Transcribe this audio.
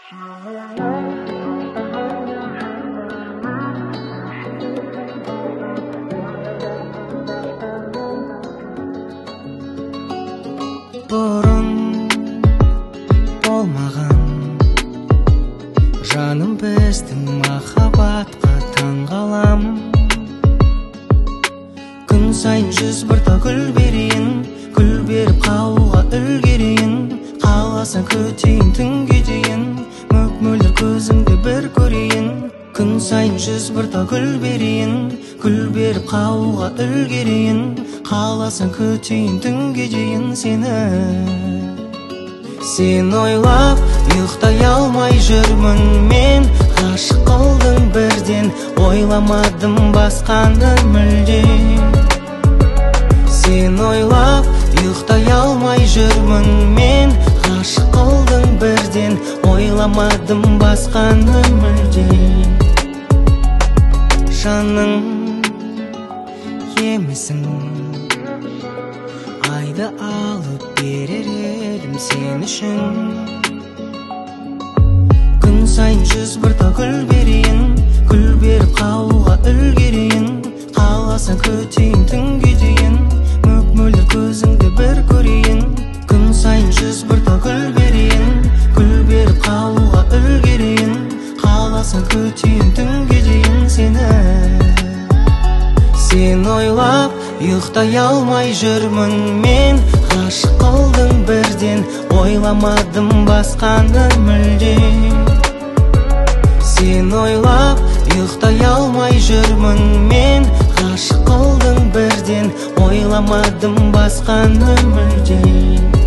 Бұрын болмаған жаным біздің махаббатқа таңғалам. Күн сайын 101 тал гүл берейін, гүл беріп қалуға үлгерейін. Қаласаң күтейін түнге дейін, мөп-мөлдір көзіңді бір көрейін. Күн сайын 101 тал гүл берейін, гүл беріп қалуға үлгерейін. Қаласаң күтейін түнге дейін сені. Сен ойлап ұйықтай алмай жүрмін мен, ғашық қылдың бірден, ойламадым басқаны мүлде. Сен ойлап ұйықтай алмай жүрмін мен, ғашық қылдың бірден, ойламадым басқаны мүлде. Жаның емесің, айды алып берер едім сен үшін. Күн сайын 101 тал гүл берейін, гүл беріп қалуға үлгерейін. Қаласаң күтейін түнге дейін, мөп-мөлдір көзіңді бір көрейін. Күн сайын 101 тал гүл берейін, гүл беріп қалуға үлгерейін. Қаласаң күтейін түнге дейін сені. Сен ойлап ұйықтай алмай жүрмін мен, ғашық қылдың бірден, ойламадым басқаны мүлде. Сен ойлап ұйықтай алмай жүрмін мен, ғашық қылдың бірден, ойламадым басқаны мүлде.